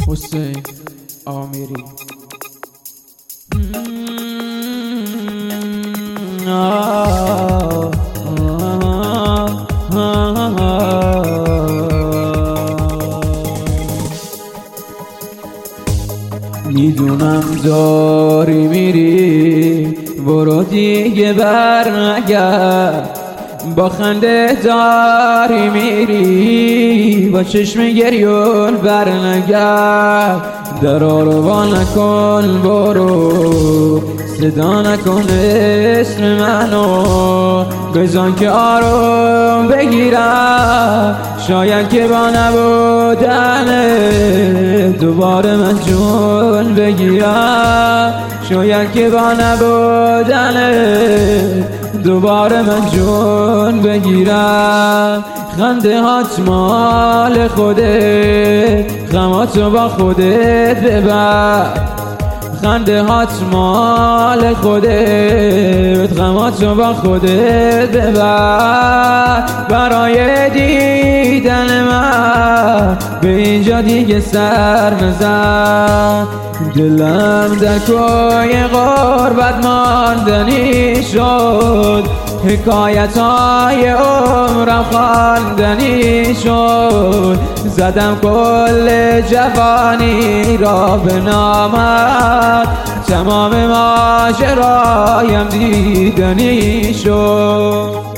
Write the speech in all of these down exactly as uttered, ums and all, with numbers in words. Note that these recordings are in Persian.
حسین آمیری. میدونم داری میری، برو دیگه برنگرد. با خنده داری میری، با چشم گریون برنگرد. درا رو وا نکن، برو صدا نکن اسم منو، بزن که آروم بگیرم. شاید که با نبودنه دوباره من جون بگیرم. شاید که با نبودنه دوباره من جون بگیرم. خنده هات مال خوده، غماتو با خودت ببر. خنده هات مال خودت، غماتو با خودت ببر. برای دیدن من به اینجا دیگه سر نزن. دلم در کوی غربت ماندنی شد، حکایت های عمرم خواندنی شد. زدم کل جوانی را به نامت، تمام ماجرایم دیدنی شد.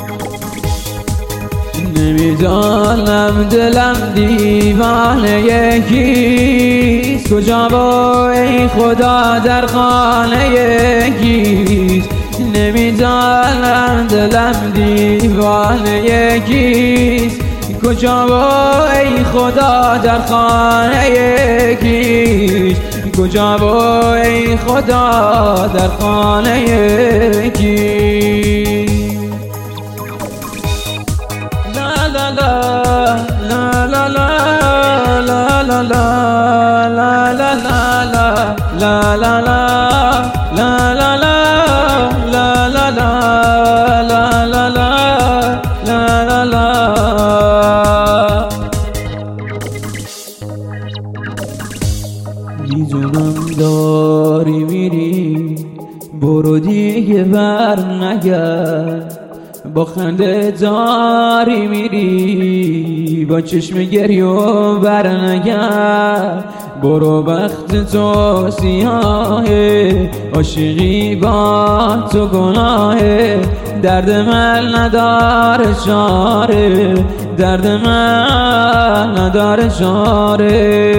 نمیدانم دلم دیوانه کیست، کجا با ای خدا در خانه کیست. نمیدانم دلم دیوانه کیست، کجا با ای خدا در خانه کیست. کجا با ای خدا در خانه کیست. لا لا لا لا لا لا لا لا لا لا لا لا لا میدونم داری میری، برو دیگه برنگرد. با خنده داری میری، با چشم گریو برنگرد. برو وقت تو سیاهه، عاشقی با تو گناهه. درد من نداره چاره، درد من نداره چاره.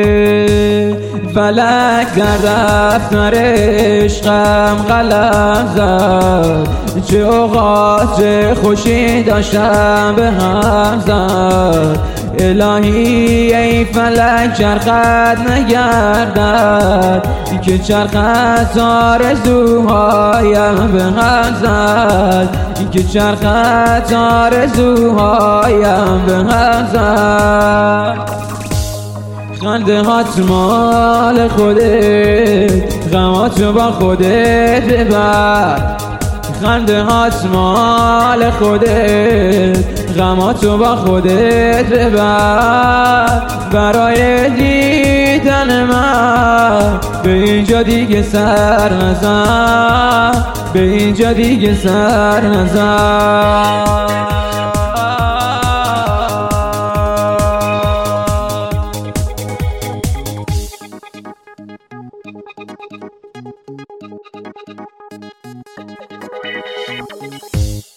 فلک در دفتر عشقم قلم زد، چه اوقات خوشی داشتم به هم زد. الهی ای فلک چرخت نگردد، که چرخت آرزوهایم به هم زد. که چرخت آرزوهایم به هم زد. خنده هات مال خودت، غماتو با خودت ببر. خنده هات مال خودت، غماتو با خودت ببر. برای دیدن من به اینجا دیگه سر نزن، به اینجا دیگه سر نزن. Thank you.